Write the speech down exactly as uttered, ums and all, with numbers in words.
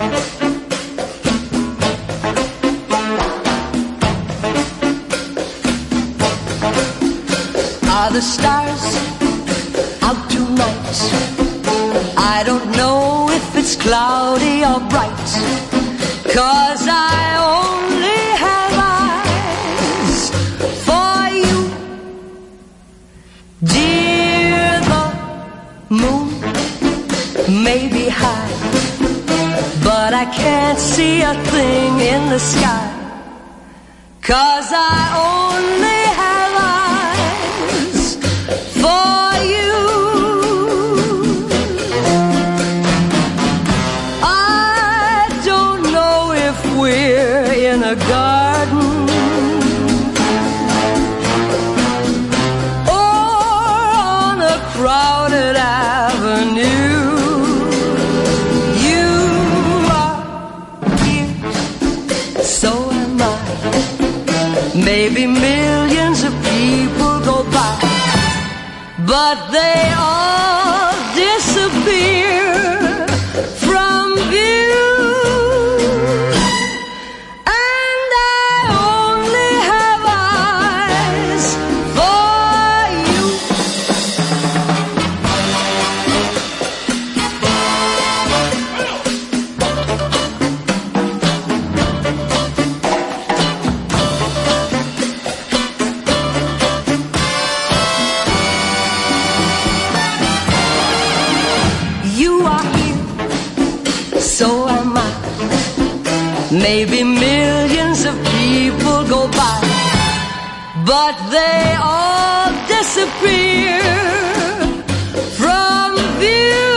Are the stars out tonight? I don't know if it's cloudy or bright, 'cause I only have eyes for you. Dear, the moon may be high, but I can't see a thing in the sky, 'cause I only have eyes for you. I don't know if we're in a garden or on a crowded avenue. You are here, so am I. Maybe millions of people go by, but they all disappear from view. And I only have eyes for you. You are here, so am I. Maybe millions of people go by, but they all disappear from view.